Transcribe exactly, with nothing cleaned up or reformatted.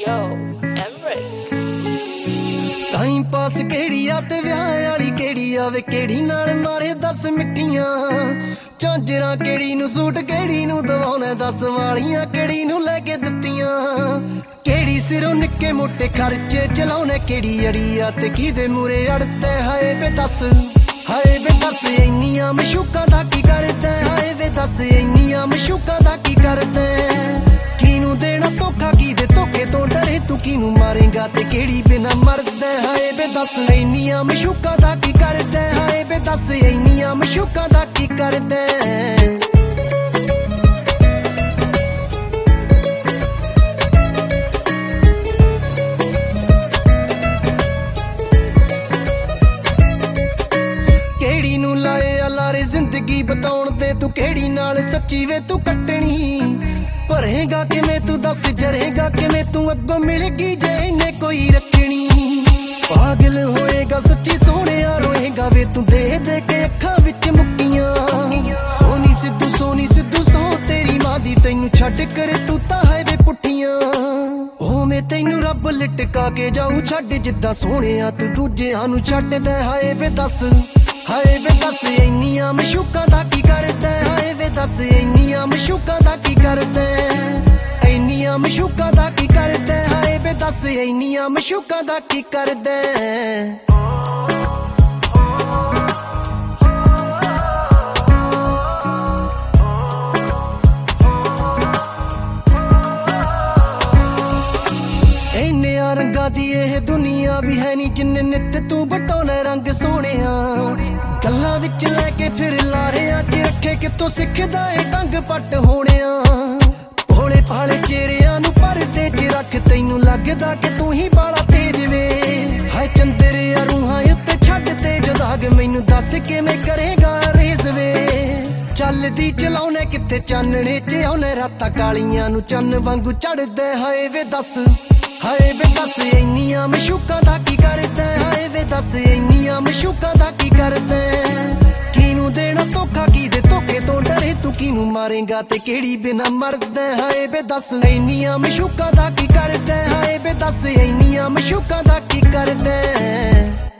Yo, Emric. Time pass केड़ी आ ते व्याह वाली केड़ी आवे केड़ी नाल मारे दस मिठियां झांजरा केड़ी नू सूट केड़ी नू दवाउणे दस वालियां केड़ी नू लेके दित्तियां केड़ी सिरों निक्के मोटे खर्चे चलाउणे केड़ी अड़ी आ ते किदे मूरे अड़ते हाए बे दस हाए बे दस इन्नियां मशूकां दा की करदे हाए बे दस इन्नियां मशूकां दा की करदे किनू देना धोखा किदे धोखे तो डरे तू किनू मारेगा ते केड़ी बिना मरदे हाए बे दस इन्नियां मशूकां दा की करदे हाए बे दस इन्नियां मशूकां दा की करदे केड़ी नू लाए अलारे जिंदगी बताउण दे तू केड़ी नाल सच्ची वे तू कटनी भरेगा किवें तू दस जरेगा किवें तू अग्गों मिलेगी जे इन्ने कोई रखनी पागल होएगा सच्ची सोहणिया रोएगा वे तू दे दे के अखां विच मुक्कियां सोनी सिद्धू सोनी सिद्धू सो तेरी मां दी तैनू छड्ड कर तू तां है वे पुठियां ओ मैं तैनू रब लटका के जाऊं छड्ड जिद्दां सोहणिया तू दूजियां नू छड्ड दे हाए वे दस हाए वे दस इन्नियां मशूकां दा की करदे हाए वे दस इन्नियां मशूकां दा की करदे इन्नियां मशूकां दा की करदे हाए वे दस इन्नियां मशूकां दा की करदे इन्नियां रंगां दी एह दुनिया भी है नी जिन्ने नित तू बटोने रंग सोहणिया गल्लां विच लैके फिर लारियां च रखे कितों सिखदा ए ढंग पट होणिया भोले भाले चेहरियां नू परदे च रख तैनू लगदा कि तू ही बाला तेज वे हाय चंदरिया रूहां उत्ते छड्ड ते जो दाग मैनू दस किवें करेगा रेस वे चलदी चलाउने कित्थे चानणे च आउने रातां कालियां नू चन्न वांगू चढ़दे हाए वे दस हाए वे दस इन्नियां मशूकां दा की करदे हाए वे दस इन्नियां मशूकां दा की करदे किनू देना धोखा किदे धोखे तो डरे तू किनू मारेगा ते केड़ी बिना मरदे हाए वे दस इन्नियां मशूकां दा की करदे हाए वे दस इन्नियां मशूकां दा की करदे।